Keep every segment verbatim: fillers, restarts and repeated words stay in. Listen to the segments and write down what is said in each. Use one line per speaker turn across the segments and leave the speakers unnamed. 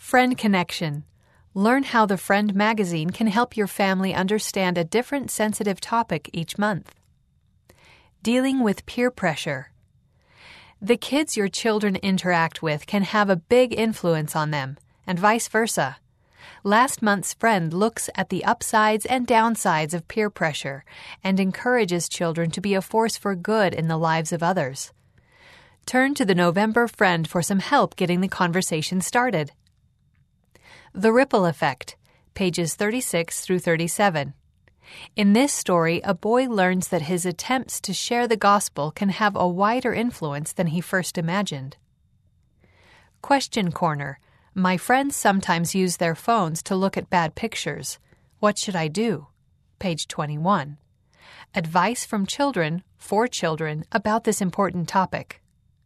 Friend Connection. Learn how the Friend magazine can help your family understand a different sensitive topic each month. Dealing with peer pressure. The kids your children interact with can have a big influence on them, and vice versa. Last month's Friend looks at the upsides and downsides of peer pressure and encourages children to be a force for good in the lives of others. Turn to the November Friend for some help getting the conversation started. The Ripple Effect, pages thirty-six through thirty-seven. In this story, a boy learns that his attempts to share the gospel can have a wider influence than he first imagined. Question Corner. My friends sometimes use their phones to look at bad pictures. What should I do? Page twenty-one. Advice from children, for children, about this important topic.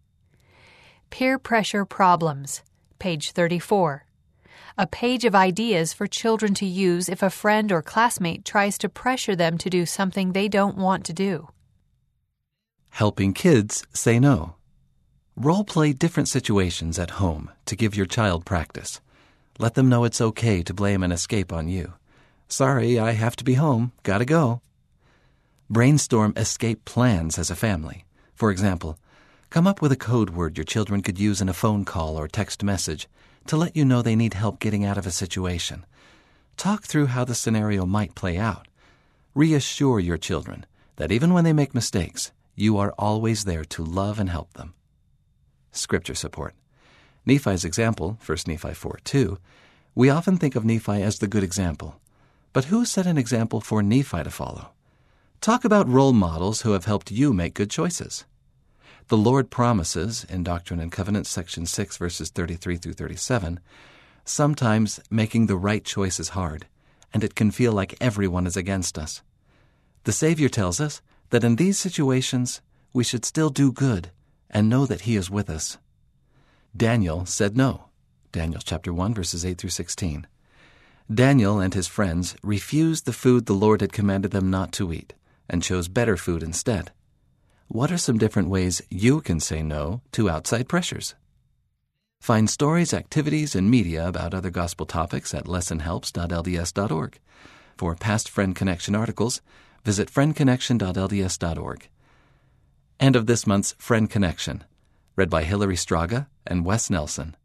Peer pressure problems, page thirty-four. A page of ideas for children to use if a friend or classmate tries to pressure them to do something they don't want to do.
Helping kids say no. Role-play different situations at home to give your child practice. Let them know it's okay to blame an escape on you. Sorry, I have to be home. Gotta go. Brainstorm escape plans as a family. For example, come up with a code word your children could use in a phone call or text message to let you know they need help getting out of a situation. Talk through how the scenario might play out. Reassure your children that even when they make mistakes, you are always there to love and help them. Scripture support. Nephi's example, First Nephi four two, we often think of Nephi as the good example. But who set an example for Nephi to follow? Talk about role models who have helped you make good choices. The Lord promises, in Doctrine and Covenants, section six, verses thirty-three through thirty-seven, sometimes making the right choice is hard, and it can feel like everyone is against us. The Savior tells us that in these situations, we should still do good and know that He is with us. Daniel said no. Daniel chapter one, verses eight through sixteen. Daniel and his friends refused the food the Lord had commanded them not to eat, and chose better food instead. What are some different ways you can say no to outside pressures? Find stories, activities, and media about other gospel topics at lesson helps dot l d s dot org. For past Friend Connection articles, visit friend connection dot l d s dot org. End of this month's Friend Connection, read by Hilary Straga and Wes Nelson.